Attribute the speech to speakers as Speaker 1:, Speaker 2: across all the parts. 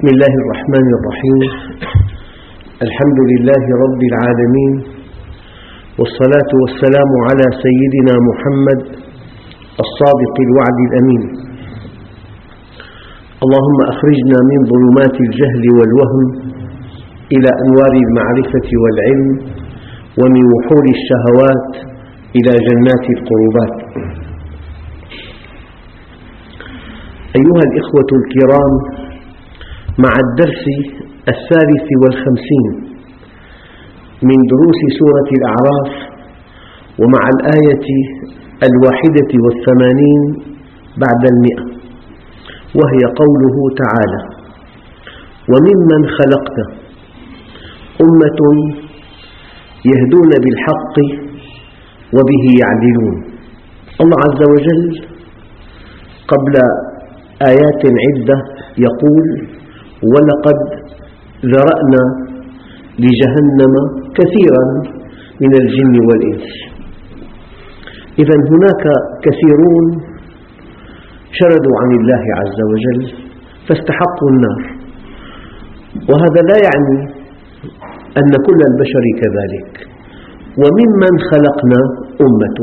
Speaker 1: بسم الله الرحمن الرحيم. الحمد لله رب العالمين، والصلاة والسلام على سيدنا محمد الصادق الوعد الأمين. اللهم أخرجنا من ظلمات الجهل والوهم إلى أنوار المعرفة والعلم، ومن وحول الشهوات إلى جنات القربات. أيها الإخوة الكرام، مع الدرس 53 من دروس سورة الأعراف، ومع الآية 81 بعد 100، وهي قوله تعالى: وممن خلقنا أمة يهدون بالحق وبه يعدلون. الله عز وجل قبل آيات عدة يقول: ولقد ذرأنا لجهنم كثيرا من الجن والإنس. إذن هناك كثيرون شردوا عن الله عز وجل فاستحقوا النار، وهذا لا يعني أن كل البشر كذلك. وممن خلقنا أمة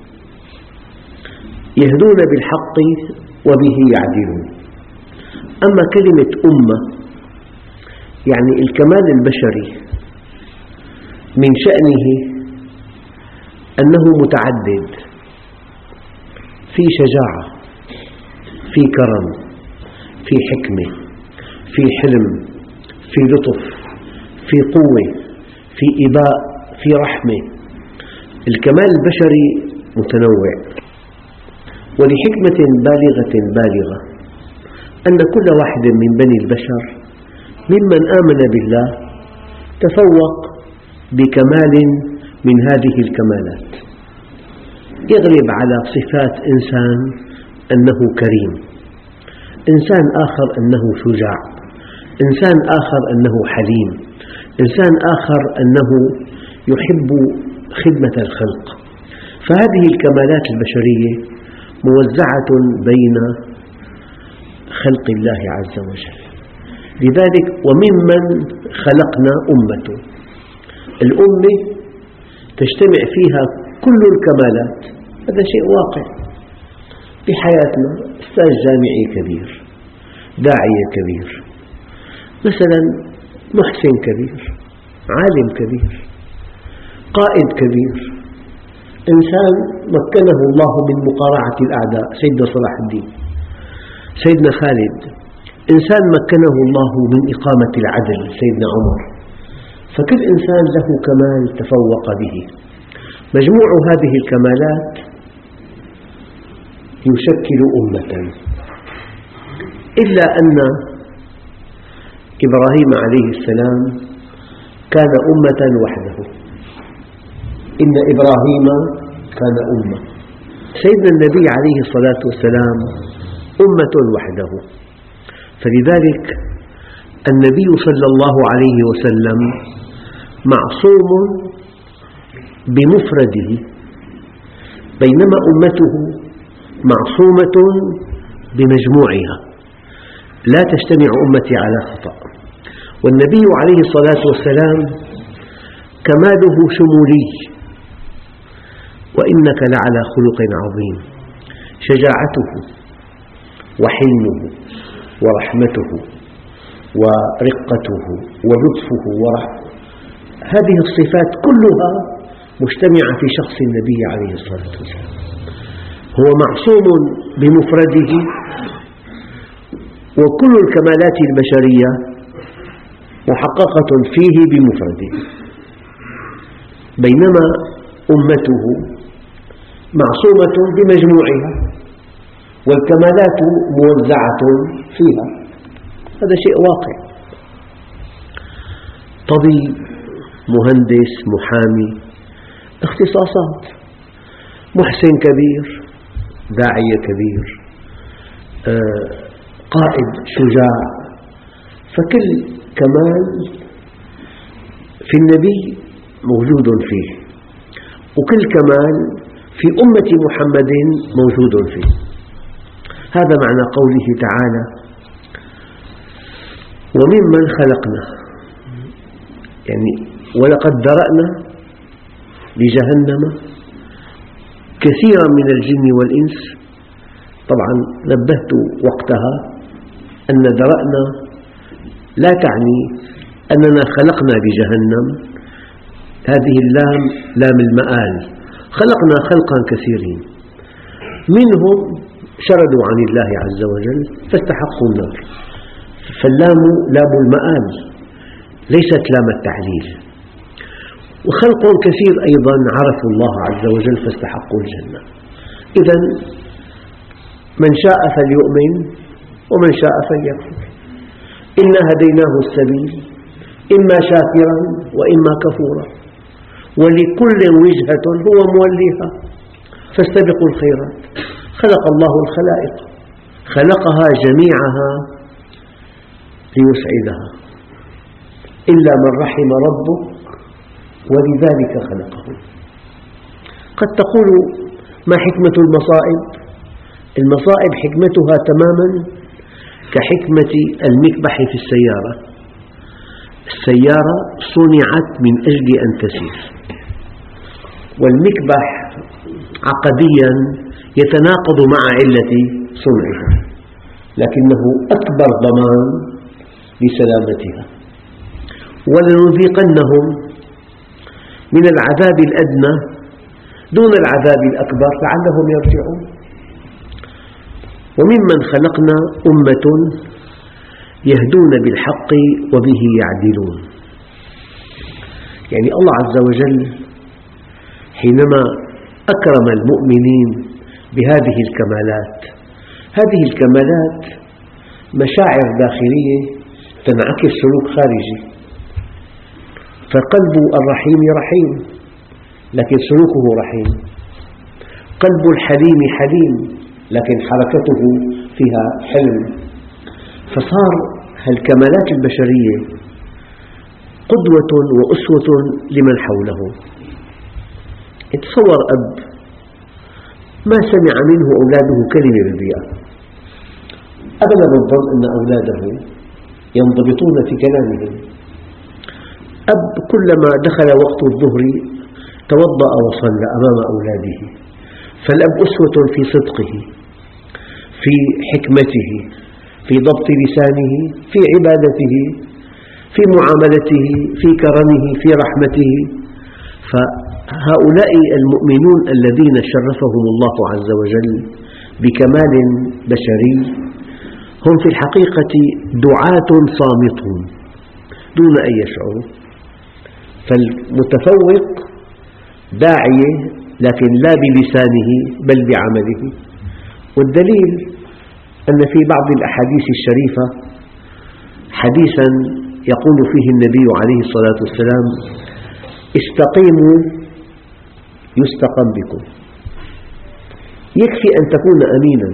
Speaker 1: يهدون بالحق وبه يعدلون. أما كلمة أمة يعني الكمال البشري من شأنه أنه متعدد، في شجاعة، في كرم، في حكمة، في حلم، في لطف، في قوة، في إباء، في رحمة. الكمال البشري متنوع، ولحكمة بالغة أن كل واحد من بني البشر ممن آمن بالله تفوق بكمال من هذه الكمالات. يغلب على صفات إنسان أنه كريم، إنسان آخر أنه شجاع، إنسان آخر أنه حليم، إنسان آخر أنه يحب خدمة الخلق. فهذه الكمالات البشرية موزعة بين خلق الله عز وجل. لذلك وممن خلقنا أمة، الأمة تجتمع فيها كل الكمالات. هذا شيء واقع بحياتنا. أستاذ جامعي كبير، داعية كبير، مثلا محسن كبير، عالم كبير، قائد كبير، إنسان مكنه الله من مقارعة الأعداء، سيدنا صلاح الدين، سيدنا خالد، إنسان مكنه الله من إقامة العدل، سيدنا عمر. فكل إنسان له كمال تفوق به. مجموع هذه الكمالات يشكل أمة، إلا أن إبراهيم عليه السلام كان أمة وحده. إن إبراهيم كان أمة. سيدنا النبي عليه الصلاة والسلام أمة وحده. فلذلك النبي صلى الله عليه وسلم معصوم بمفرده، بينما أمته معصومة بمجموعها. لا تجتمع أمتي على خطأ. والنبي عليه الصلاة والسلام كماله شمولي. وإنك لعلى خلق عظيم. شجاعته وحلمه ورحمته ورقته ولطفه هذه الصفات كلها مجتمعة في شخص النبي عليه الصلاة والسلام. هو معصوم بمفرده، وكل الكمالات البشرية محققة فيه بمفرده، بينما أمته معصومة بمجموعها، والكمالات موزعة فيها. هذا شيء واقع. طبيب، مهندس، محامي، اختصاصات. محسن كبير، داعية كبير، قائد شجاع. فكل كمال في النبي موجود فيه، وكل كمال في أمة محمد موجود فيه. هذا معنى قوله تعالى: وممن خلقنا، يعني ولقد ذرأنا لجهنم كثيرا من الجن والإنس. طبعا نبهت وقتها أن ذرأنا لا تعني أننا خلقنا لجهنم، هذه اللام لام المآل، خلقنا خلقا كثيرين، منهم شردوا عن الله عز وجل فاستحقوا النار، فاللام لام المآل ليست لام التعليل. وخلق كثير أيضا عرفوا الله عز وجل فاستحقوا الجنة. إذن من شاء فليؤمن ومن شاء فليكفر، إنا هديناه السبيل إما شاكرا وإما كفورا ولكل وجهة هو موليها فاستبقوا الخيرات. خلق الله الخلائق، خلقها جميعها ليسعدها إلا من رحم ربك ولذلك خلقه. قد تقول ما حكمة المصائب؟ المصائب حكمتها تماما كحكمة المكبح في السيارة. السيارة صنعت من أجل أن تسير، والمكبح عقديا يتناقض مع علة صنعها، لكنه أكبر ضمان لسلامتها. ولنذيقنهم من العذاب الأدنى دون العذاب الأكبر لعلهم يرجعون. وممن خلقنا أمة يهدون بالحق وبه يعدلون. يعني الله عز وجل حينما أكرم المؤمنين بهذه الكمالات، هذه الكمالات مشاعر داخلية تنعكس سلوك خارجي، فقلب الرحيم رحيم لكن سلوكه رحيم، قلب الحليم حليم لكن حركته فيها حلم. فصار هالكمالات البشرية قدوة وأسوة لمن حوله. تصور أب ما سمع منه أولاده كلمة بذيئة، أبدا الظن أن أولاده ينضبطون في كلامهم. أب كلما دخل وقت الظهر توضأ وصلى أمام أولاده، فالأب أسوة في صدقه، في حكمته، في ضبط لسانه، في عبادته، في معاملته، في كرمه، في رحمته. فهؤلاء المؤمنون الذين شرفهم الله عز وجل بكمال بشري هم في الحقيقة دعاة صامتون دون أن يشعروا. فالمتفوق داعية لكن لا بلسانه بل بعمله. والدليل أن في بعض الأحاديث الشريفة حديثا يقول فيه النبي عليه الصلاة والسلام: استقيموا يستقم بكم. يكفي أن تكون أمينا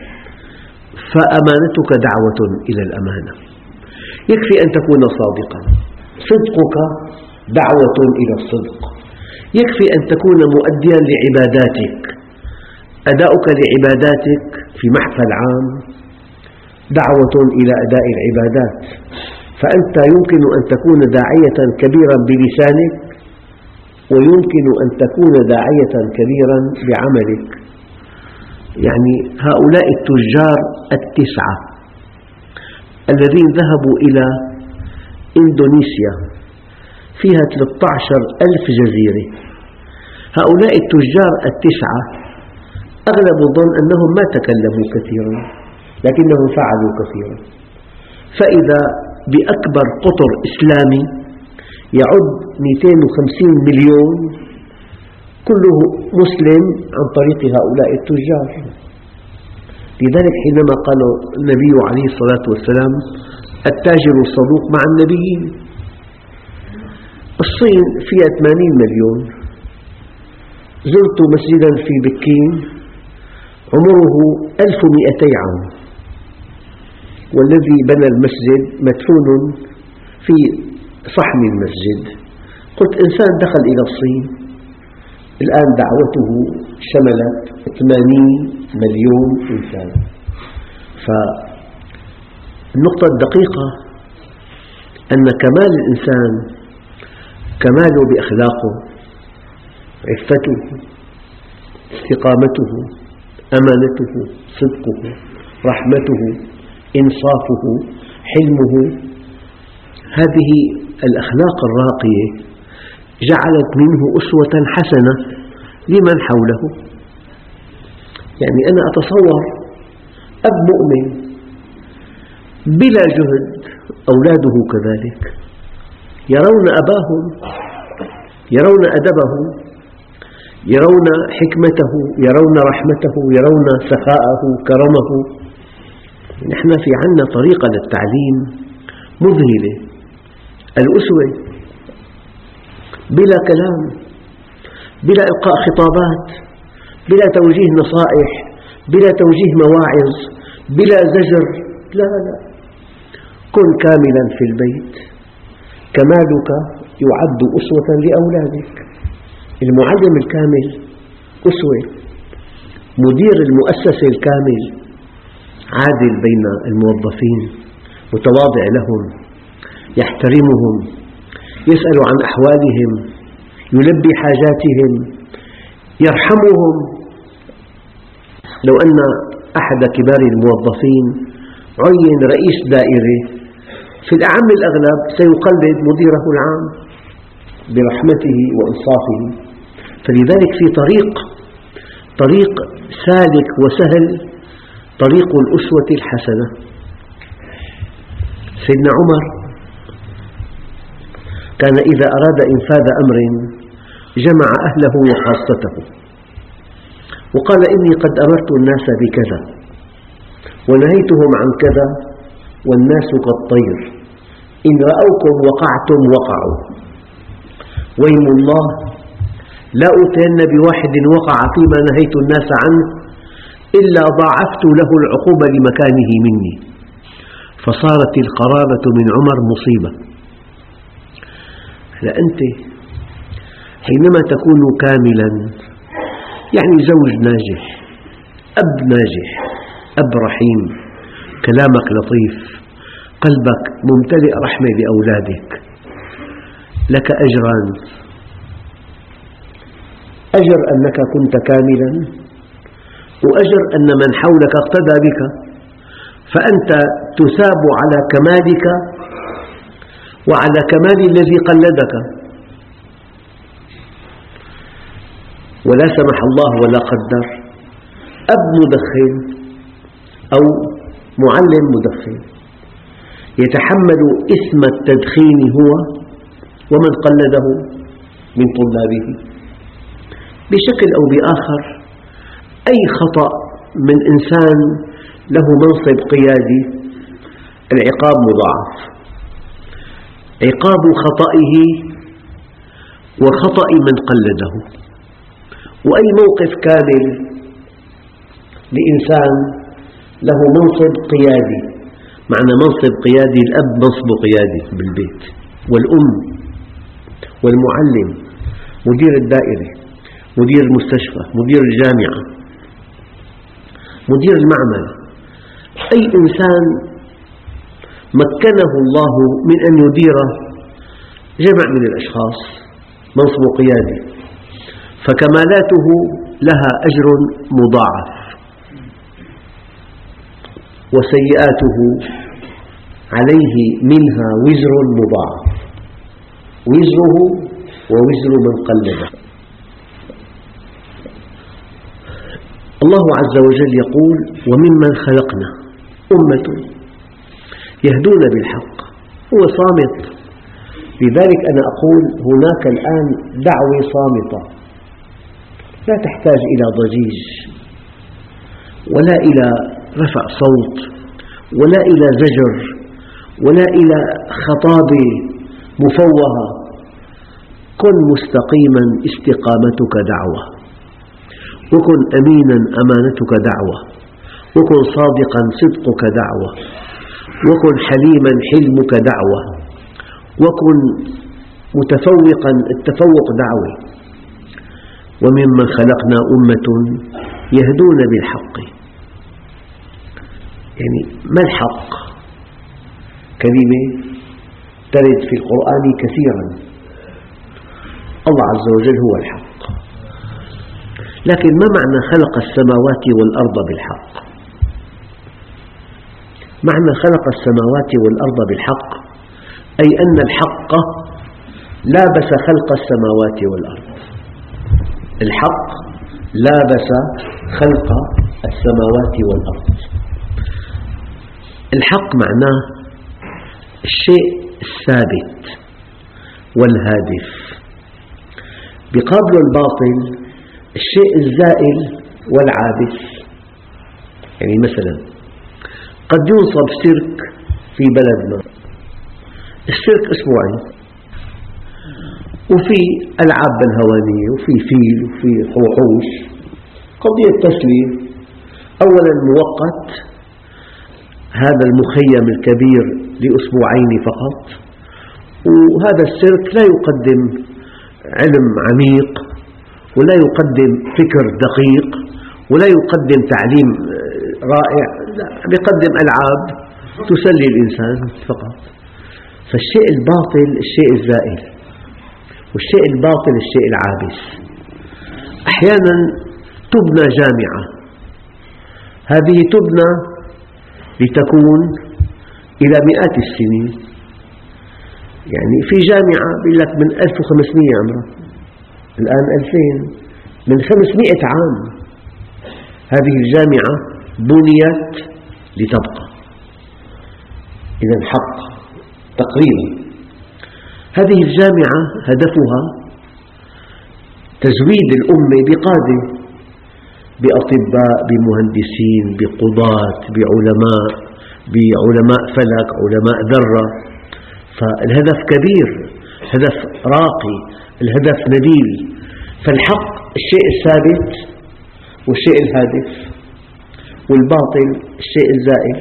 Speaker 1: فأمانتك دعوة إلى الأمانة، يكفي أن تكون صادقا صدقك دعوة إلى الصدق، يكفي أن تكون مؤديا لعباداتك، أداؤك لعباداتك في محفل عام دعوة إلى أداء العبادات. فأنت يمكن أن تكون داعية كبيرا بلسانك ويمكن أن تكون داعية كبيرا بعملك. يعني هؤلاء التجار التسعة الذين ذهبوا إلى إندونيسيا فيها 13,000 جزيرة، هؤلاء التجار التسعة أغلب الظن أنهم ما تكلموا كثيرا لكنهم فعلوا كثيرا. فإذا بأكبر قطر إسلامي يعد 250 مليون كله مسلم عن طريق هؤلاء التجار. لذلك حينما قال النبي عليه الصلاة والسلام: التاجر الصدوق مع النبيين. الصين فيها 80 مليون. زرت مسجدا في بكين عمره 1200 عام، والذي بنى المسجد مدفون في صحن المسجد. قلت إنسان دخل إلى الصين الآن دعوته شملت 80 مليون إنسان. فالنقطة الدقيقة أن كمال الإنسان كماله بأخلاقه، عفته، استقامته، أمانته، صدقه، رحمته، إنصافه، حلمه. هذه الأخلاق الراقية جعلت منه أسوة حسنة لمن حوله. يعني أنا أتصور أب مؤمن بلا جهد أولاده كذلك يرون أباهم، يرون أدبه، يرون حكمته، يرون رحمته، يرون سخاءه، كرمه. نحن في عنا طريقة للتعليم مذهلة، الأسوة بلا كلام، بلا إلقاء خطابات، بلا توجيه نصائح، بلا توجيه مواعظ، بلا زجر. لا، كن كاملا في البيت، كمالك يعد أسوة لأولادك. المعلم الكامل أسوة، مدير المؤسسة الكامل عادل بين الموظفين، متواضع لهم، يحترمهم، يسأل عن أحوالهم، يلبي حاجاتهم، يرحمهم. لو أن أحد كبار الموظفين عين رئيس دائرة، في الأعم الأغلب سيقلد مديره العام برحمته وإنصافه. فلذلك في طريق سالك وسهل، طريق الأسوة الحسنة. سيدنا عمر كان إذا أراد إنفاذ أمر جمع أهله وخاصته وقال: إني قد أمرت الناس بكذا ونهيتهم عن كذا والناس كالطير، إن رأوكم وقعتم وقعوا، ويم الله لا أوتين بواحد وقع فيما نهيت الناس عنه إلا ضاعفت له العقوبة لمكانه مني. فصارت القرابة من عمر مصيبة. أنت حينما تكون كاملا، يعني زوج ناجح، أب ناجح، أب رحيم، كلامك لطيف، قلبك ممتلئ رحمة لأولادك، لك أجران: أجر أنك كنت كاملا، وأجر أن من حولك اقتدى بك، فأنت تثاب على كمالك وعلى كمال الذي قلدك. ولا سمح الله ولا قدر أب مدخن أو معلم مدخن يتحمل إثم التدخين هو ومن قلده من طلابه. بشكل أو بآخر أي خطأ من إنسان له منصب قيادي العقاب مضاعف، عقاب خطئه وخطأ من قلده. وأي موقف كامل لإنسان له منصب قيادي، معنى منصب قيادي الأب منصب قيادي بالبيت، والأم، والمعلم، مدير الدائرة، مدير المستشفى، مدير الجامعة، مدير المعمل. أي إنسان مكنه الله من أن يدير جمع من الأشخاص منصب قيادي، فكمالاته لها أجر مضاعف، وسيئاته عليه منها وزر مضاعف، وزره ووزر من قلده. الله عز وجل يقول: وممن خلقنا أمة يهدون بالحق. هو صامت. لذلك أنا أقول هناك الآن دعوة صامتة لا تحتاج إلى ضجيج ولا إلى رفع صوت ولا إلى زجر ولا إلى خطابة مفوهة. كن مستقيما، استقامتك دعوة، وكن أمينا، أمانتك دعوة، وكن صادقا، صدقك دعوة، وكن حليما، حلمك دعوة، وكن متفوقا، التفوق دعوة. وممن خلقنا أمة يهدون بالحق. يعني ما الحق؟ كلمة ترد في القرآن كثيرا. الله عز وجل هو الحق. لكن ما معنى خلق السماوات والأرض بالحق؟ معنى خلق السماوات والأرض بالحق أي أن الحق لابس خلق السماوات والأرض. الحق لابس خلق السماوات والأرض. الحق معناه الشيء الثابت والهادف، بقابل الباطل الشيء الزائل والعابث. يعني مثلا قد ينصب سيرك في بلد ما، السيرك أسبوعي وفي ألعاب بالهوانية وفي فيل وفي وحوش، قضية تسلية. أولا مؤقت هذا المخيم الكبير لأسبوعين فقط، وهذا السيرك لا يقدم علم عميق ولا يقدم فكر دقيق ولا يقدم تعليم رائع، يقدم ألعاب تسلي الإنسان فقط. فالشيء الباطل الشيء الزائل، والشيء الباطل الشيء العابث. أحيانا تبنى جامعة، هذه تبنى لتكون إلى مئات السنين. يعني في جامعة بيقول لك من 1500 عمرها، الآن 2000، من 500 عام هذه الجامعة بنيت لتبقى. إذا حق تقريبا. هذه الجامعة هدفها تزويد الأمة بقادة، بأطباء، بمهندسين، بقضاة، بعلماء فلك، علماء ذرة. فالهدف كبير، هدف راقي، الهدف نبيل. فالحق الشيء الثابت والشيء الهادف، والباطل الشيء الزائل.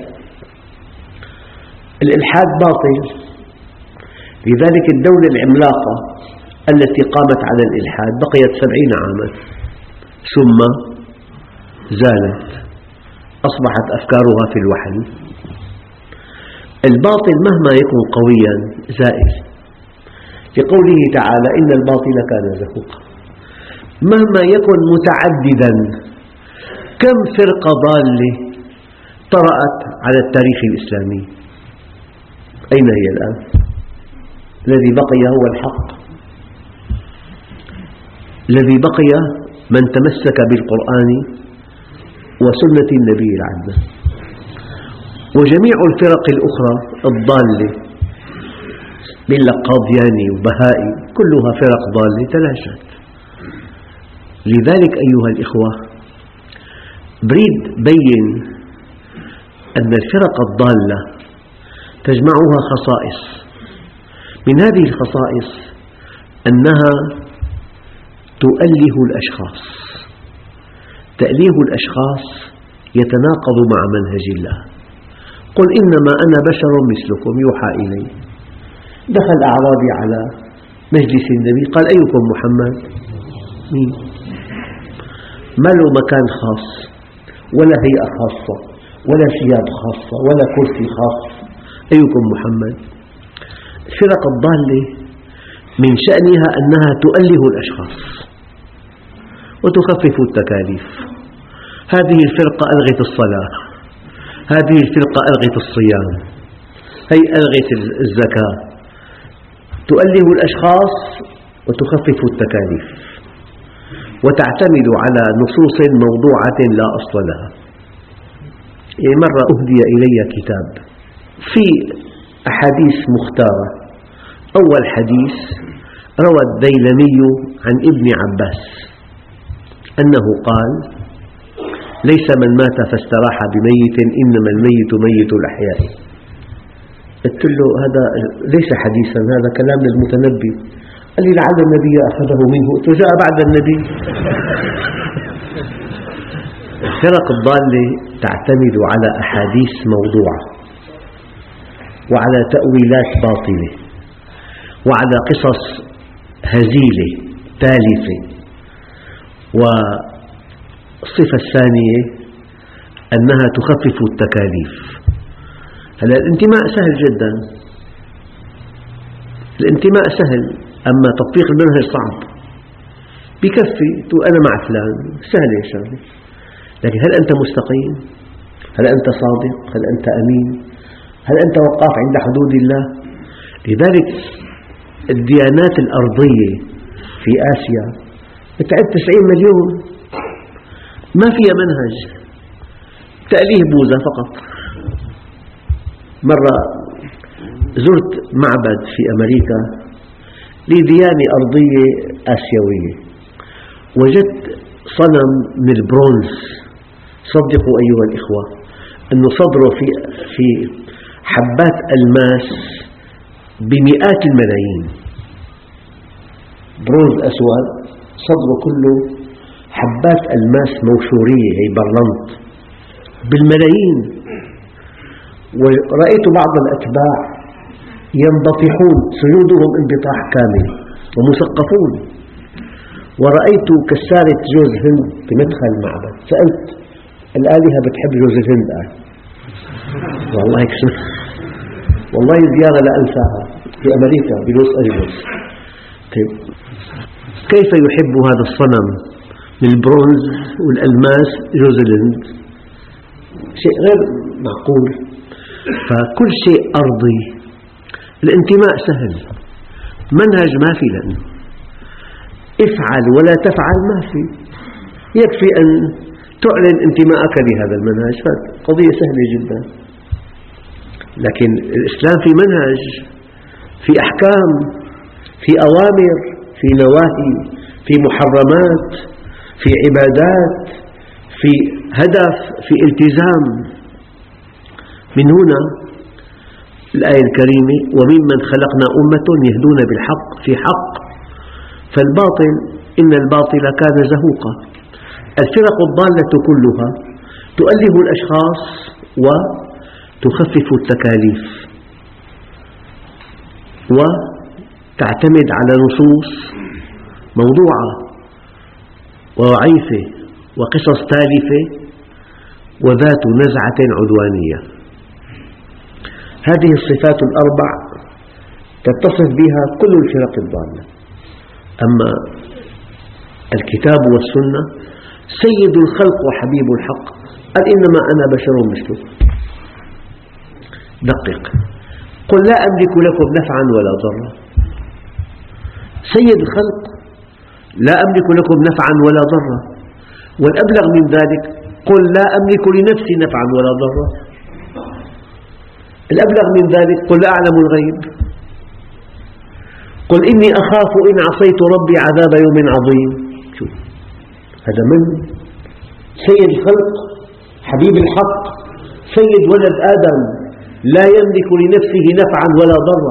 Speaker 1: الإلحاد باطل، لذلك الدولة العملاقة التي قامت على الإلحاد بقيت 70 عاما ثم زالت، أصبحت أفكارها في الوحل. الباطل مهما يكن قويا زائل، لقوله تعالى إن الباطل كان زهوقا. مهما يكن متعددا، كم فرقة ضالة طرأت على التاريخ الإسلامي، أين هي الآن؟ الذي بقي هو الحق. الذي بقي من تمسك بالقرآن وسنة النبي العدنان. وجميع الفرق الأخرى الضالة من قاضياني وبهائي كلها فرق ضالة تلاشت. لذلك أيها الإخوة بريد بين أن الفرق الضالة تجمعها خصائص. من هذه الخصائص أنها تؤله الأشخاص. تأليه الأشخاص يتناقض مع منهج الله. قل إنما أنا بشر مثلكم يوحى إلي. دخل أعرابي على مجلس النبي قال أيكم محمد؟ مين؟ ما له مكان خاص ولا هيئة خاصة ولا ثياب خاصة ولا كرسي خاص، أيكم محمد؟ الفرق الضالة من شأنها أنها تؤله الأشخاص وتخفف التكاليف. هذه الفرقة ألغت الصلاة، هذه الفرقة ألغت الصيام، هي ألغت الزكاة. تؤله الأشخاص وتخفف التكاليف وتعتمد على نصوص موضوعة لا أصل لها. مرة أهدي إلي كتاب في أحاديث مختارة. أول حديث روى الديلمي عن ابن عباس أنه قال ليس من مات فاستراح بميت إنما الميت ميت الأحياء. قلت له هذا ليس حديثا، هذا كلام المتنبي. قال لي لعل النبي أخذه منه. قلت له جاء بعد النبي. الفرق الضالة تعتمد على أحاديث موضوعة وعلى تأويلات باطلة وعلى قصص هزيلة تالفة. والصفة الثانية أنها تخفف التكاليف. هذا الانتماء سهل جدا. الانتماء سهل، أما تطبيق المنهج صعب. بكفي تقول أنا مع فلان، سهلة شغلة، لكن هل أنت مستقيم؟ هل أنت صادق؟ هل أنت أمين؟ هل أنت وقاف عند حدود الله؟ لذلك الديانات الأرضية في آسيا بتعد 90 مليون، ما فيها منهج، تأليه بوذا فقط. مرة زرت معبد في أمريكا لديانة أرضية آسيوية، وجدت صنم من البرونز، صدقوا أيها الإخوة أنه صدره في حبات ألماس بمئات الملايين، برونز أسود صدره كله حبات ألماس موشورية، هي برلنت بالملايين. ورأيت بعض الأتباع ينبطحون، سجودهم انبطاح كامل ومثقفون. ورأيت كسارة جوز هند في مدخل المعبد، سألت الآلهة بتحب جوز الهند؟ والله زيارة لا أنساها في أمريكا بلوس أنجلوس. طيب كيف يحب هذا الصنم من البرونز والألماس جوز الهند؟ شيء غير معقول. فكل شيء أرضي الانتماء سهل، منهج ما في، لأنه افعل ولا تفعل ما في، يكفي أن تعلن انتماءك لهذا المنهج، قضية سهلة جدا. لكن الإسلام في منهج، في أحكام، في أوامر، في نواهي، في محرمات، في عبادات، في هدف، في التزام. من هنا الآية الكريمة وممن خلقنا أمة يهدون بالحق، في حق. فالباطل إن الباطل كان زهوقا. الفرق الضالة كلها تؤله الأشخاص وتخفف التكاليف وتعتمد على نصوص موضوعة وضعيفة وقصص تالفة وذات نزعة عدوانية. هذه الصفات الأربع تتصف بها كل الفرق الضالة. أما الكتاب والسنة سيد الخلق وحبيب الحق قال إنما أنا بشر مثلكم. دقق، قل لا أملك لكم نفعا ولا ضرا. سيد الخلق لا أملك لكم نفعا ولا ضرا. والأبلغ من ذلك قل لا أملك لنفسي نفعا ولا ضرا. الأبلغ من ذلك قل لا أعلم الغيب. قل إني أخاف إن عصيت ربي عذاب يوم عظيم. شوف هذا من سيد الخلق حبيب الحق سيد ولد آدم، لا يملك لنفسه نفعا ولا ضرا.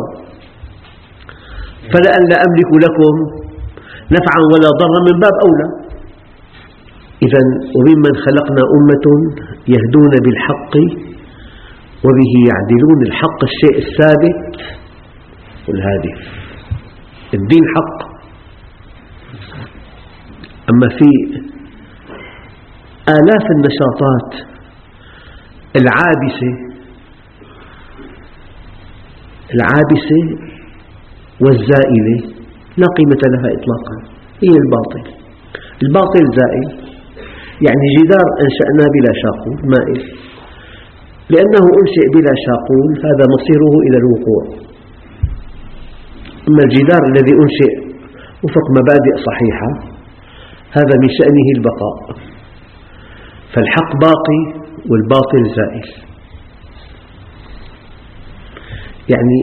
Speaker 1: فلأن لا أملك لكم نفعا ولا ضرا من باب أولى. إذن وممن خلقنا أمة يهدون بالحق وبه يعدلون. الحق الشيء الثابت والهادف، الدين حق. أما في آلاف النشاطات العابسة والزائلة لا قيمة لها إطلاقا، هي الباطل. الباطل زائل، يعني جدار أنشأناه بلا شاقول مائل، لأنه أنشئ بلا شاقول هذا مصيره إلى الوقوع. أما الجدار الذي أنشئ وفق مبادئ صحيحة هذا من شأنه البقاء. فالحق باقي والباطل زائل. يعني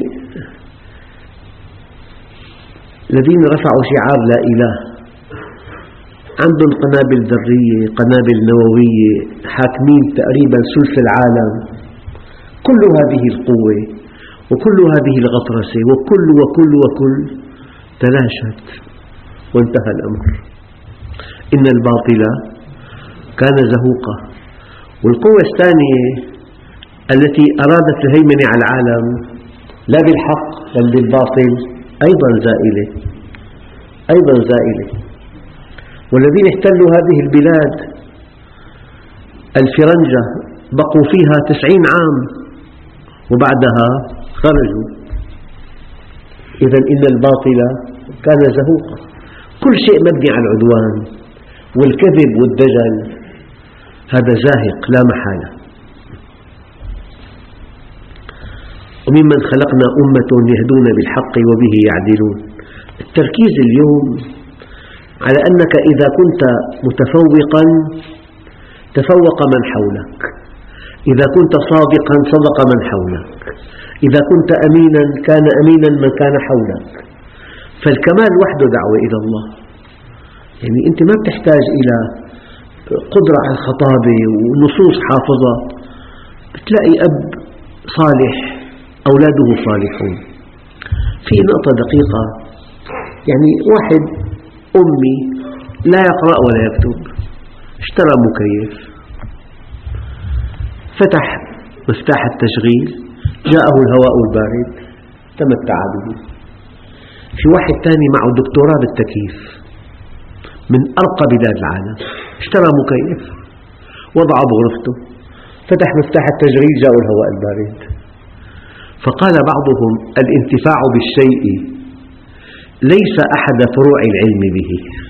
Speaker 1: الذين رفعوا شعار لا إله عندهم قنابل ذرية، قنابل نووية، حاكمين تقريبا ثلث العالم. كل هذه القوة وكل هذه الغطرسة وكل تلاشت وانتهى الأمر. إن الباطل كان زهوقا. والقوة الثانية التي أرادت الهيمنة على العالم لا بالحق بل بالباطل أيضا زائلة. والذين احتلوا هذه البلاد الفرنجة بقوا فيها 90 عام وبعدها خرجوا. إذا إن الباطل كان زهوقا. كل شيء مبني على العدوان والكذب والدجل هذا زاهق لا محالة. وممن خلقنا أمة يهدون بالحق وبه يعدلون. التركيز اليوم على أنك إذا كنت متفوقا تفوق من حولك، إذا كنت صادقا صدق من حولك، إذا كنت أمينا كان أمينا من كان حولك. فالكمال وحده دعوة إلى الله. يعني أنت ما بتحتاج إلى قدرة على الخطابة ونصوص حافظة. بتلاقي أب صالح أولاده صالحون. في نقطة دقيقة، يعني واحد أمي لا يقرأ ولا يكتب، اشترى مكيف، فتح مفتاح التشغيل، جاءه الهواء البارد، تمتع به. في واحد ثاني معه دكتوراه بالتكييف من أرقى بلاد العالم، اشترى مكيف، وضعه بغرفته، فتح مفتاح التشغيل، جاءه الهواء البارد. فقال بعضهم: الانتفاع بالشيء ليس أحد فروع العلم به.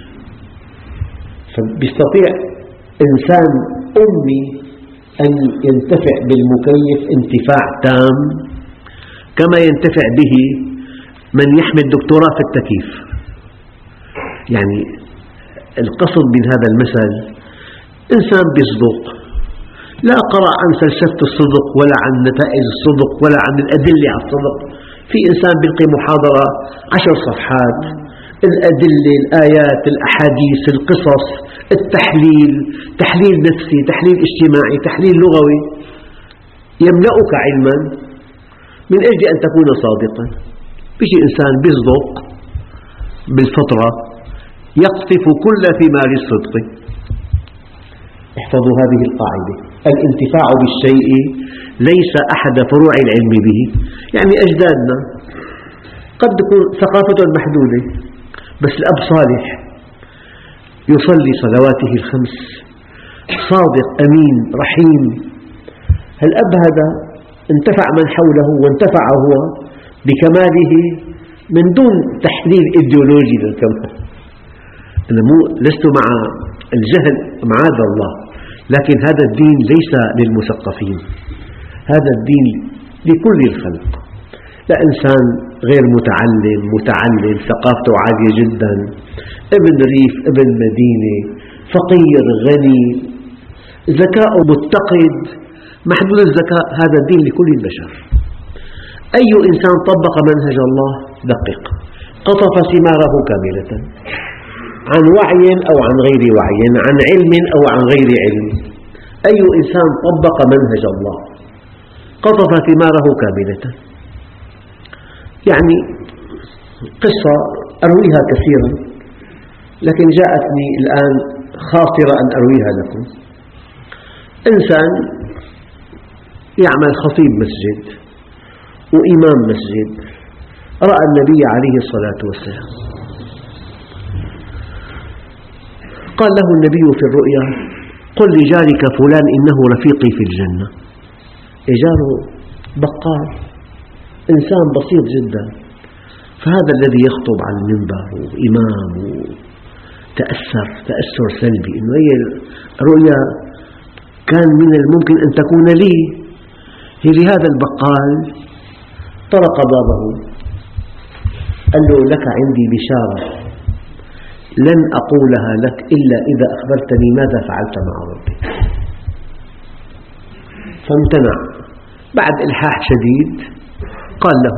Speaker 1: فبيستطيع إنسان أمي أن ينتفع بالمكيف انتفاع تام كما ينتفع به من يحمل دكتوراه في التكييف. يعني القصد من هذا المثل إنسان بيصدق، لا قرأ عن فلسفة الصدق ولا عن نتائج الصدق ولا عن الأدلة على الصدق. في إنسان بيلقي محاضرة 10 صفحات، الأدلة، الآيات، الأحاديث، القصص، التحليل، تحليل نفسي، تحليل اجتماعي، تحليل لغوي، يملأك علما من أجل أن تكون صادقا. بيجي إنسان بيصدق بالفطرة يقطف كل ثمار الصدق. احفظوا هذه القاعدة: الانتفاع بالشيء ليس أحد فروع العلم به. يعني أجدادنا قد تكون ثقافتهم محدودة، بس الأب صالح يصلي صلواته الخمس، صادق، أمين، رحيم. الأب هذا انتفع من حوله وانتفع هو بكماله من دون تحليل إيديولوجي للكمال. أنا لست مع الجهل معاذ الله، لكن هذا الدين ليس للمثقفين، هذا الدين لكل الخلق. لا إنسان غير متعلم، متعلم، ثقافته عالية جدا، ابن ريف، ابن مدينة، فقير، غني، ذكاء متقد، محدود الذكاء، هذا الدين لكل البشر. أي إنسان طبق منهج الله دقق قطف ثماره كاملة، عن وعي أو عن غير وعي، عن علم أو عن غير علم. أي إنسان طبق منهج الله قطف ثماره كاملة. يعني قصة أرويها كثيرا، لكن جاءتني الآن خاطرة أن أرويها لكم. إنسان يعمل خطيب مسجد وإمام مسجد، رأى النبي عليه الصلاة والسلام، قال له النبي في الرؤيا: قل لجارك فلان إنه رفيقي في الجنة. جاره بقال، إنسان بسيط جدا، فهذا الذي يخطب على المنبر وإمام تأثر سلبي، إنه هي الرؤيا كان من الممكن أن تكون لي. هي لهذا البقال طرق بابه، قال له: لك عندي بشارة لن أقولها لك إلا إذا أخبرتني ماذا فعلت مع ربك. فامتنع. بعد إلحاح شديد قال له: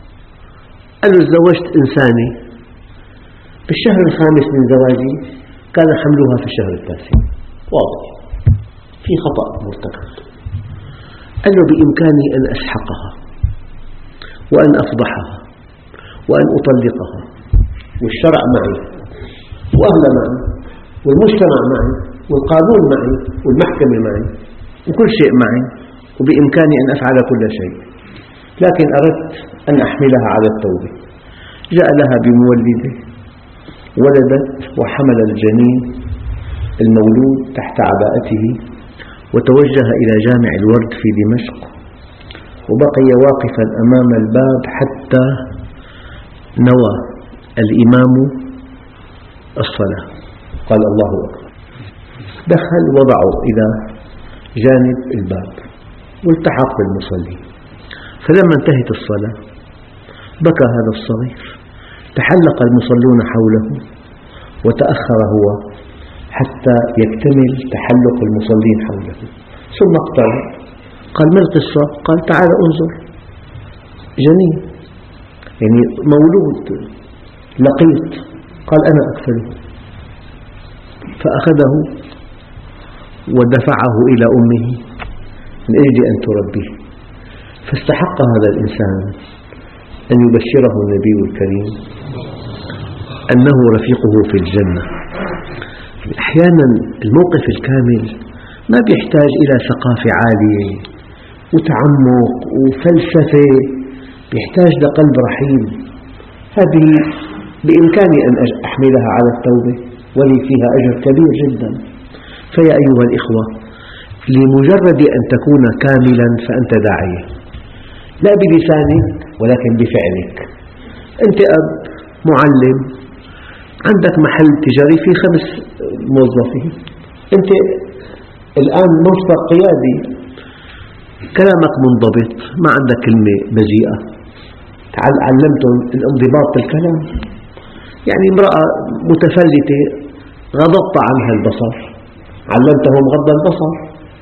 Speaker 1: تزوجت إنسانة في الشهر الخامس من زواجي كان حملها في الشهر التاسع. واضح في خطأ مرتكب. قال له: بإمكاني أن أسحقها وأن أفضحها وأن أطلقها، والشرع معي وأهل معي والمجتمع معي والقانون معي والمحكمة معي وكل شيء معي، وبإمكاني أن أفعل كل شيء، لكن أردت أن أحملها على التوبة. جاء لها بمولده، ولدت وحمل الجنين المولود تحت عباءته، وتوجه إلى جامع الورد في دمشق، وبقي واقفا أمام الباب حتى نوى الإمام الصلاة، قال الله أكبر، دخل وضعه إلى جانب الباب والتحق بالمصلي. فلما انتهت الصلاة بكى هذا الصغير، تحلق المصلون حوله وتأخر هو حتى يكتمل تحلق المصلين حوله، ثم اقترب قال: ما القصة؟ قال: تعال انظر، جنين، يعني مولود لقيط. قال: أنا أكفله. فأخذه ودفعه إلى أمه من أجل أن تربيه. فاستحق هذا الإنسان أن يبشره النبي الكريم أنه رفيقه في الجنة. أحيانا الموقف الكامل ما يحتاج إلى ثقافة عالية وتعمق وفلسفة، يحتاج لقلب رحيم. هذه بإمكاني أن أحملها على التوبة ولي فيها أجر كبير جدا. فيا أيها الإخوة، لمجرد أن تكون كاملا فأنت داعية، لا بلسانك ولكن بفعلك. أنت أب، معلم، عندك محل تجاري فيه 5 موظفين، أنت الآن مرفق قيادي، كلامك منضبط، ما عندك كلمة بذيئة، علمتهم الانضباط بالكلام. يعني امرأة متفلتة غضبت عنها البصر، علمتهم غض البصر.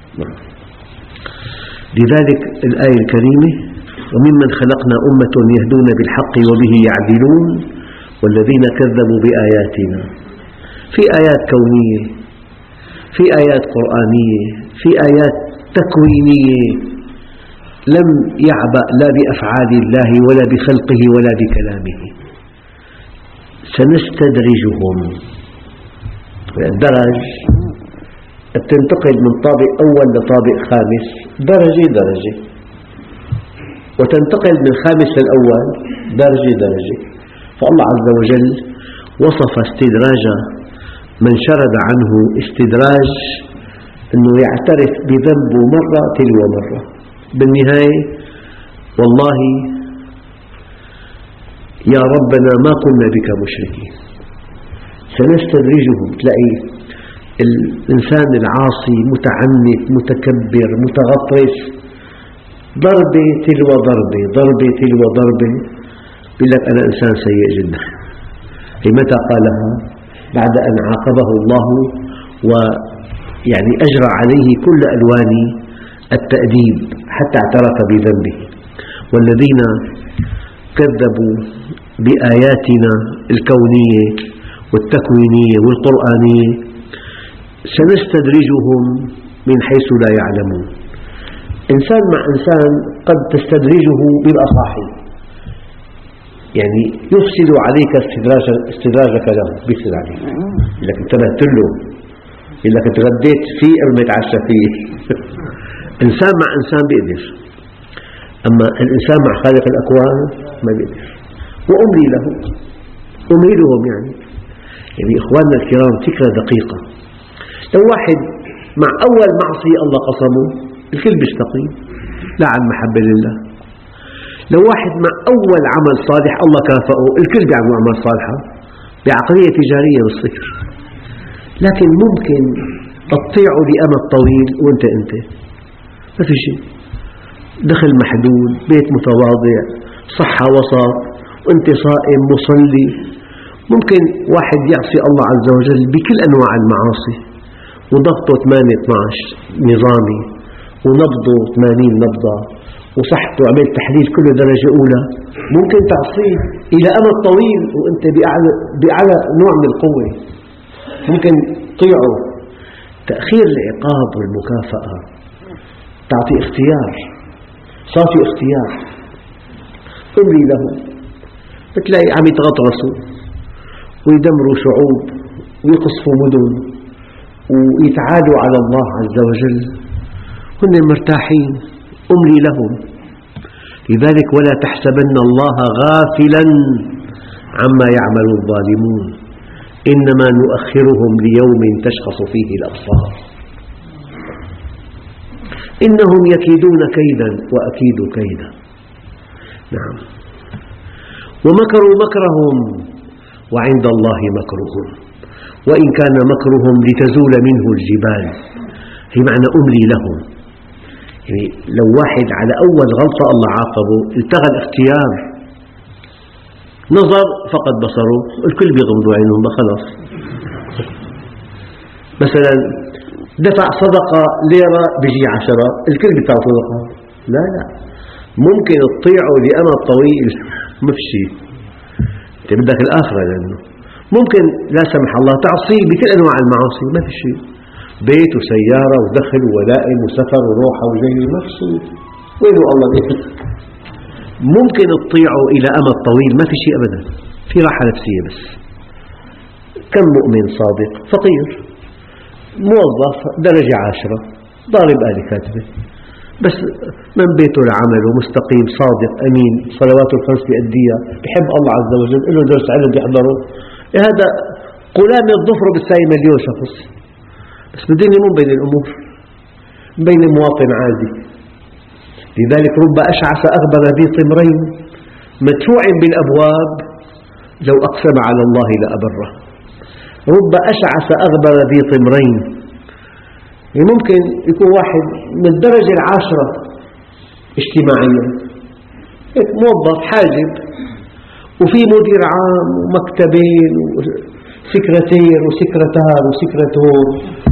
Speaker 1: لذلك الآية الكريمة: وممن خلقنا أمة يهدون بالحق وبه يعدلون والذين كذبوا بآياتنا. في آيات كونية، في آيات قرآنية، في آيات تكوينية، لم يعبأ لا بأفعال الله ولا بخلقه ولا بكلامه. سنستدرجهم، الدرج تنتقل من طابق أول لطابق خامس درجة درجة، وتنتقل من خامس للأول درجة درجة. فالله عز وجل وصف استدراج من شرد عنه استدراج أنه يعترف بذنبه مرة تلو مرة، بالنهاية والله يا ربنا ما كنا بك مشركين. سنستدرجهم، تلاقي الإنسان العاصي متعنت متكبر متغطرس، ضربة تلو ضربة ضربة تلو ضربة، يقول لك أنا إنسان سيء جدا. متى قالها؟ بعد أن عاقبه الله ويعني أجرى عليه كل ألوان التأديب حتى اعترف بذنبه. والذين كذبوا بآياتنا الكونية والتكوينية والقرآنية سنستدرجهم من حيث لا يعلمون. إنسان مع إنسان قد تستدرجه بالأصاحي، يعني يفسد عليك استدراجك له، بيفسد عليك، يقول لك انتبهت له، يقول لك تغديت فيه قبل ما يتعشى فيه. إنسان مع إنسان بيقدر، أما الإنسان مع خالق الأكوان ما بيقدر. وأملي له، أمهلهم يعني إخواننا الكرام، فكرة دقيقة. لو واحد مع أول معصية الله قصمه الكل بيستقيم، لا عن محبة لله. لو واحد مع أول عمل صالح الله كافأه الكل بيعمل أعمال صالحة، بعقلية تجارية بالصفر. لكن ممكن تطيعه لأمد طويل وأنت ما في شيء، دخل محدود، بيت متواضع، صحة وسط، وأنت صائم مصلي. ممكن واحد يعصي الله عز وجل بكل أنواع المعاصي وضغطه 8-12 نظامي ونبضه 80 نبضة وصحته عمل تحليل كل درجة أولى، ممكن تعصيه إلى أمد طويل وأنت بأعلى نوع من القوة. ممكن تطيعه. تأخير العقاب والمكافأة تعطي اختيار، صافي اختيار. أملي له، بتلاقي عم يتغطرسوا ويدمروا شعوب ويقصفوا مدن ويتعالوا على الله عز وجل، هن مرتاحين. أملي لهم. لذلك ولا تحسبن الله غافلا عما يعمل الظالمون إنما نؤخرهم ليوم تشخص فيه الأبصار إنهم يكيدون كيدا وأكيد كيدا. نعم. ومكروا مكرهم وعند الله مكرهم وإن كان مكرهم لتزول منه الجبال. هي معنى أملي لهم، يعني لو واحد على أول غلطة الله عاقبه، التغى الاختيار، نظر فقد بصره، الكل بيغمضوا عينهم خلاص. مثلا دفع صدقة ليرة بيجي 10، الكل بيدفع صدقة؟ لا، ممكن تطيعه لأمد طويل ما في شيء، أنت بدك الآخرة، لأنه ممكن لا سمح الله تعصيه بكل أنواع المعاصي ما في شيء، بيت وسيارة ودخل وولائم وسفر وروحة وجاي ما في شيء، وينه الله بيت. ممكن تطيعه إلى أمد طويل ما في شيء أبدا، في راحة نفسية بس. كم مؤمن صادق فقير، موظف درجة 10 ضارب آلة كاتبة، بس من بيته لعمله مستقيم صادق أمين، صلواته الخمس بيأديها، بحب الله عز وجل، له درس علم بيحضره، هذا قلام الظفر بتساوي مليون شخص. بس بالدنيا مو بين الأمور، بين مواطن عادي. لذلك رب أشعث أغبر ذي طمرين مدفوع بالأبواب لو أقسم على الله لأبره. رب أشعث أغبر ذي طمرين، يعني ممكن يكون واحد من الدرجة 10 اجتماعيا، موظف حاجب وفي مدير عام ومكتبين وسكرتير وسكرتار وسكرتور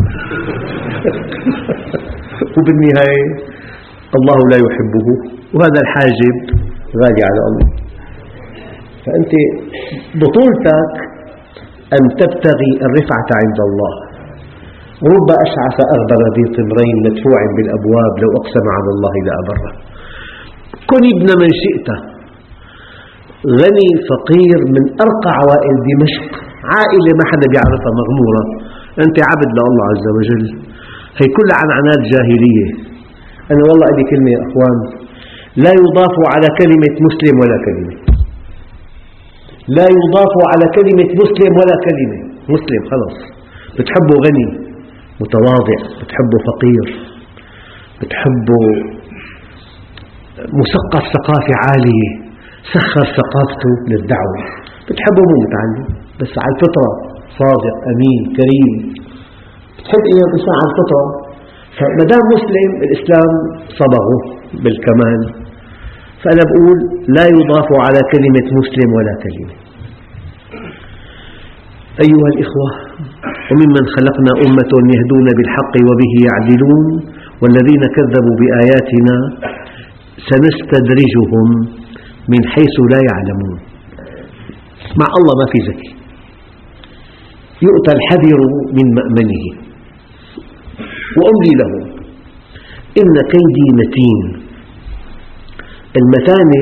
Speaker 1: وبالنهاية الله لا يحبه، وهذا الحاجب غالي على الله. فأنت بطولتك أن تبتغي الرفعة عند الله. رب أشعث أغبر ذي طمرين مدفوع بالأبواب لو أقسم على الله لأبره. كن ابن من شئت، غني فقير، من أرقى عوائل دمشق، عائلة ما حدا بيعرفها مغمورة، أنت عبد لله عز وجل. هي كلها عن عناد جاهلية. أنا والله أدي كلمة يا أخوان، لا يضاف على كلمة مسلم ولا كلمة، لا يضاف على كلمة مسلم ولا كلمة. مسلم خلاص، بتحبه غني متواضع، بتحبه فقير، بتحبه مثقف ثقافة عالية سخر ثقافته للدعوة، بتحبه مو متعلم بس على الفطرة صادق أمين كريم، بتحب إياه بس على الفطرة. فمدام مسلم الإسلام صبغه بالكمال. فأنا بقول لا يضاف على كلمة مسلم ولا كلمة. أيها الإخوة، وممن خلقنا أمة يهدون بالحق وبه يعدلون والذين كذبوا بآياتنا سنستدرجهم من حيث لا يعلمون. مع الله ما في ذكي، يؤتى الحذر من مأمنه وأملي لهم إن كيدي متين. المتانة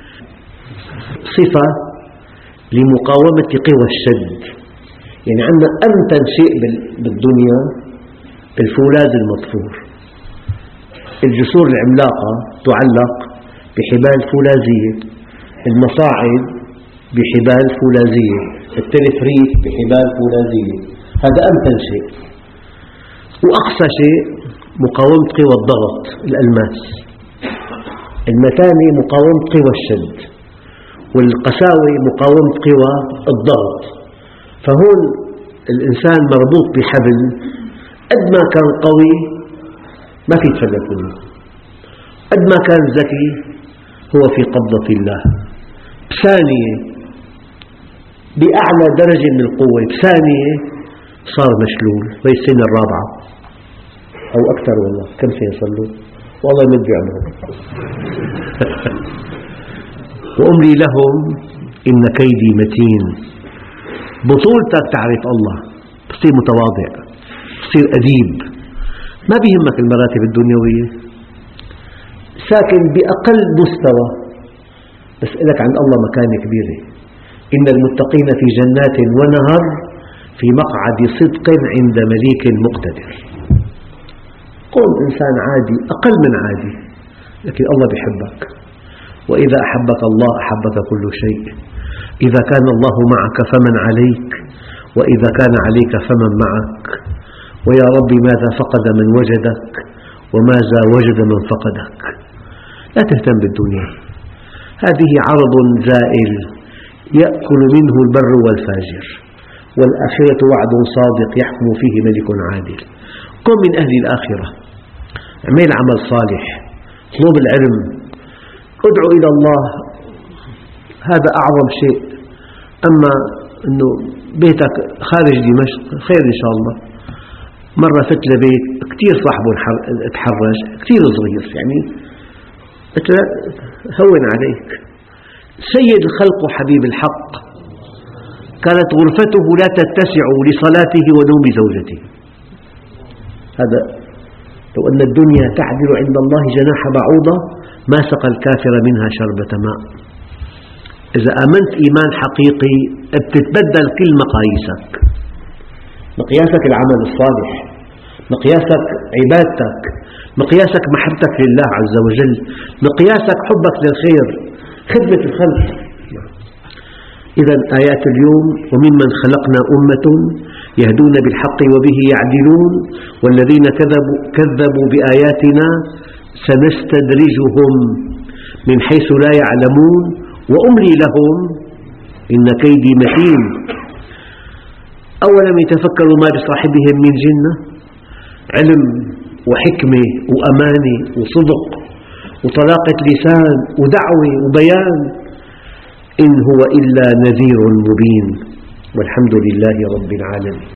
Speaker 1: صفة لمقاومة قوى الشد، يعني عندنا أمتن شيء بالدنيا الفولاذ المطفور. الجسور العملاقة تعلق بحبال فولاذية، المصاعد بحبال فولاذية، التلفريك بحبال فولاذية، هذا أمتن شيء. وأقصى شيء مقاومة قوى الضغط الألماس. المتانة مقاومة قوى الشد، والقساوة مقاومة قوى الضغط. فهون الإنسان مربوط بحبل، قد ما كان قوي ما في يتفلت منه، قد ما كان ذكي هو في قبضة الله. بثانية بأعلى درجة من القوة، بثانية صار مشلول. هي السنة الرابعة أو أكثر، والله كم سنة صار له؟ والله يمد بعمره. وأملي لهم إن كيدي متين. بطولتك تعرف الله، تصير متواضع، تصير أديب، ما بيهمك المراتب الدنيوية، ساكن بأقل مستوى، بس لك عند الله مكانة كبيرة. إن المتقين في جنات ونهر في مقعد صدق عند مليك مقتدر. كن إنسان عادي، أقل من عادي، لكن الله بيحبك. وإذا أحبك الله أحبك كل شيء. إذا كان الله معك فمن عليك، وإذا كان عليك فمن معك. ويا رب ماذا فقد من وجدك، وماذا وجد من فقدك. لا تهتم بالدنيا، هذه عرض زائل يأكل منه البر والفاجر، والآخرة وعد صادق يحكم فيه ملك عادل. كن من أهل الآخرة، اعمل عمل صالح، اطلب العلم، ادعو إلى الله، هذا أعظم شيء. أما أنه بيتك خارج دمشق خير إن شاء الله. مرة فت لبيت كثير صاحبه تحرج، كثير صغير، يعني قلت له هون عليك، سيد الخلق وحبيب الحق كانت غرفته لا تتسع لصلاته ونوم زوجته. هذا لو أن الدنيا تعدل عند الله جناح بعوضة ما سقى الكافر منها شربة ماء. إذا آمنت إيمان حقيقي بتتبدل كل مقاييسك، مقياسك العمل الصالح، مقياسك عبادتك، مقياسك محبتك لله عز وجل، مقياسك حبك للخير، خدمة الخلق. إذا آيات اليوم: وممن خلقنا أمة يهدون بالحق وبه يعدلون والذين كذبوا بآياتنا سنستدرجهم من حيث لا يعلمون وأملي لهم إن كيدي متين. أولم يتفكروا ما بصاحبهم من جنة؟ علم وحكمة وأمانة وصدق وطلاقة لسان ودعوة وبيان، إن هو إلا نذير مبين، والحمد لله رب العالمين.